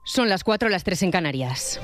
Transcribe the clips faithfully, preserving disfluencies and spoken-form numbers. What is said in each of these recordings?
Son las cuatro, las tres en Canarias.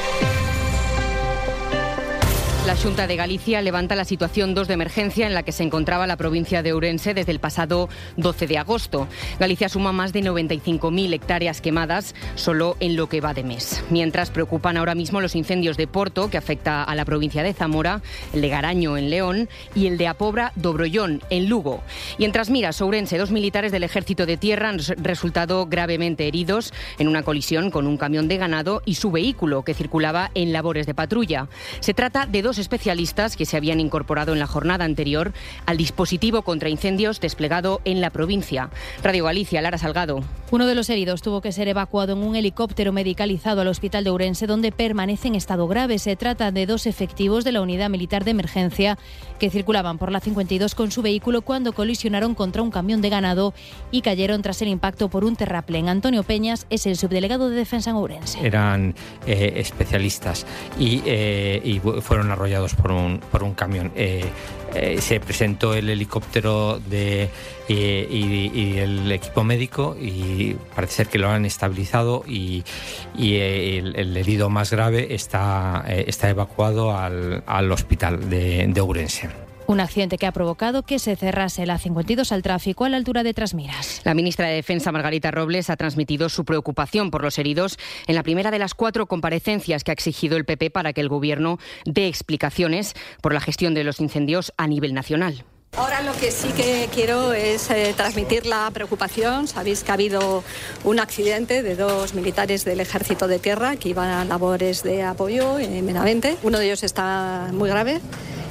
La Xunta de Galicia levanta la situación dos de emergencia en la que se encontraba la provincia de Ourense desde el pasado doce de agosto. Galicia suma más de noventa y cinco mil hectáreas quemadas solo en lo que va de mes. Mientras preocupan ahora mismo los incendios de Porto, que afecta a la provincia de Zamora, el de Garaño en León y el de Apobra Dobrollón en Lugo. Y en Trasmiras, Ourense, dos militares del Ejército de Tierra han resultado gravemente heridos en una colisión con un camión de ganado y su vehículo que circulaba en labores de patrulla. Se trata de dos especialistas que se habían incorporado en la jornada anterior al dispositivo contra incendios desplegado en la provincia. Radio Galicia, Lara Salgado. Uno de los heridos tuvo que ser evacuado en un helicóptero medicalizado al hospital de Ourense, donde permanece en estado grave. Se trata de dos efectivos de la Unidad Militar de Emergencia que circulaban por la cincuenta y dos con su vehículo cuando colisionaron contra un camión de ganado y cayeron tras el impacto por un terraplén. Antonio Peñas es el subdelegado de Defensa en Ourense. Eran eh, especialistas y, eh, y fueron arrollados por un, por un camión. Eh, eh, se presentó el helicóptero de, eh, y, y el equipo médico y parece ser que lo han estabilizado y, y el, el herido más grave está, eh, está evacuado al, al hospital de, de Ourense. Un accidente que ha provocado que se cerrase la cincuenta y dos al tráfico a la altura de Trasmiras. La ministra de Defensa, Margarita Robles, ha transmitido su preocupación por los heridos en la primera de las cuatro comparecencias que ha exigido el P P para que el Gobierno dé explicaciones por la gestión de los incendios a nivel nacional. Ahora lo que sí que quiero es eh, transmitir la preocupación. Sabéis que ha habido un accidente de dos militares del Ejército de Tierra que iban a labores de apoyo en Benavente. Uno de ellos está muy grave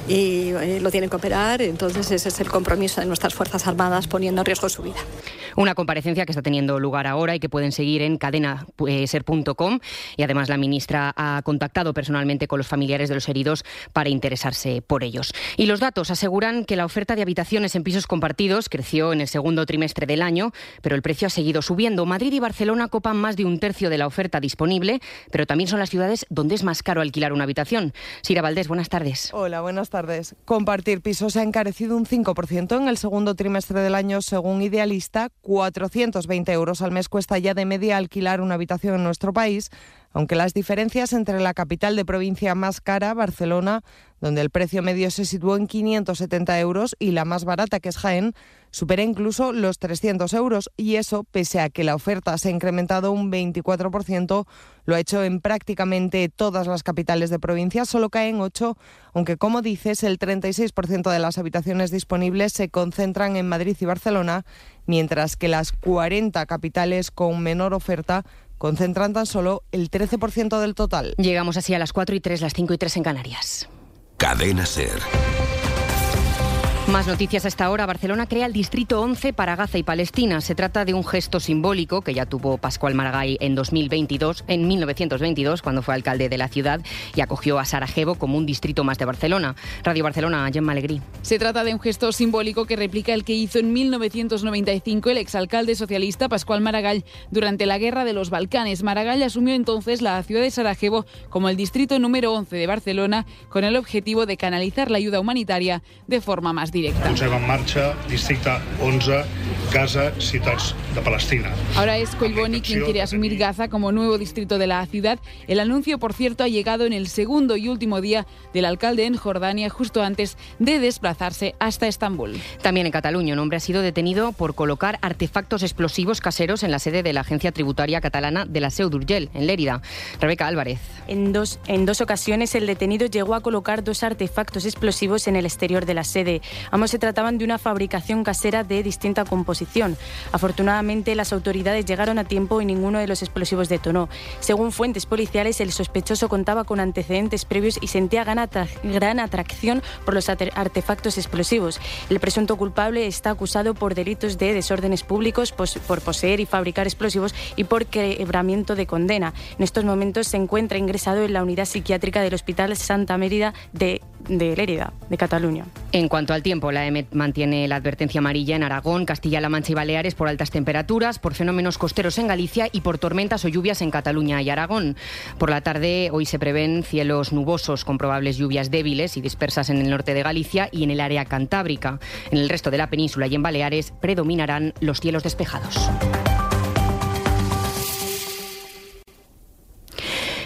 y eh, lo tienen que operar, entonces ese es el compromiso de nuestras Fuerzas Armadas poniendo en riesgo su vida. Una comparecencia que está teniendo lugar ahora y que pueden seguir en cadena ser punto com y además la ministra ha contactado personalmente con los familiares de los heridos para interesarse por ellos. Y los datos aseguran que la oferta de habitaciones en pisos compartidos creció en el segundo trimestre del año, pero el precio ha seguido subiendo. Madrid y Barcelona copan más de un tercio de la oferta disponible, pero también son las ciudades donde es más caro alquilar una habitación. Sira Valdés, buenas tardes. Hola, buenas tardes. Compartir pisos se ha encarecido un cinco por ciento en el segundo trimestre del año, según Idealista. cuatrocientos veinte euros al mes cuesta ya de media alquilar una habitación en nuestro país, aunque las diferencias entre la capital de provincia más cara, Barcelona, donde el precio medio se situó en quinientos setenta euros, y la más barata, que es Jaén, supera incluso los trescientos euros. Y eso, pese a que la oferta se ha incrementado un veinticuatro por ciento, lo ha hecho en prácticamente todas las capitales de provincia, solo caen ocho, aunque, como dices, el treinta y seis por ciento de las habitaciones disponibles se concentran en Madrid y Barcelona, mientras que las cuarenta capitales con menor oferta concentran tan solo el trece por ciento del total. Llegamos así a las cuatro y tres, las cinco y tres en Canarias. Cadena SER. Más noticias a esta hora. Barcelona crea el Distrito once para Gaza y Palestina. Se trata de un gesto simbólico que ya tuvo Pascual Maragall en dos mil veintidós, en mil novecientos veintidós, cuando fue alcalde de la ciudad y acogió a Sarajevo como un distrito más de Barcelona. Radio Barcelona, Gemma Alegrí. Se trata de un gesto simbólico que replica el que hizo en mil novecientos noventa y cinco el exalcalde socialista Pascual Maragall durante la Guerra de los Balcanes. Maragall asumió entonces la ciudad de Sarajevo como el distrito número once de Barcelona, con el objetivo de canalizar la ayuda humanitaria de forma más directa. Posem en marcha Districte once, Gaza, ciutats de Palestina. Ahora es Collboni quien quiere asumir Gaza como nuevo distrito de la ciudad. El anuncio, por cierto, ha llegado en el segundo y último día del alcalde en Jordania, justo antes de desplazarse hasta Estambul. También en Cataluña, un hombre ha sido detenido por colocar artefactos explosivos caseros en la sede de la Agencia Tributaria Catalana de la Seu d'Urgell, en Lérida. Rebeca Álvarez. En dos, en dos ocasiones el detenido llegó a colocar dos artefactos explosivos en el exterior de la sede. Ambos se trataban de una fabricación casera de distinta composición. Afortunadamente, las autoridades llegaron a tiempo y ninguno de los explosivos detonó. Según fuentes policiales, el sospechoso contaba con antecedentes previos y sentía gran, atra- gran atracción por los artefactos explosivos. El presunto culpable está acusado por delitos de desórdenes públicos, pos- por poseer y fabricar explosivos y por quebramiento de condena. En estos momentos se encuentra ingresado en la unidad psiquiátrica del Hospital Santa Mérida de, de Lérida, de Cataluña. En cuanto al tiempo, la E M E T mantiene la advertencia amarilla en Aragón, Castilla-La Mancha y Baleares por altas temperaturas, por fenómenos costeros en Galicia y por tormentas o lluvias en Cataluña y Aragón. Por la tarde, hoy se prevén cielos nubosos con probables lluvias débiles y dispersas en el norte de Galicia y en el área cantábrica. En el resto de la península y en Baleares predominarán los cielos despejados.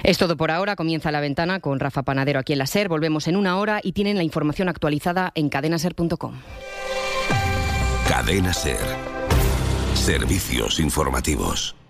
Es todo por ahora. Comienza La Ventana con Rafa Panadero aquí en la SER. Volvemos en una hora y tienen la información actualizada en cadena ser punto com. Cadena SER. Servicios informativos.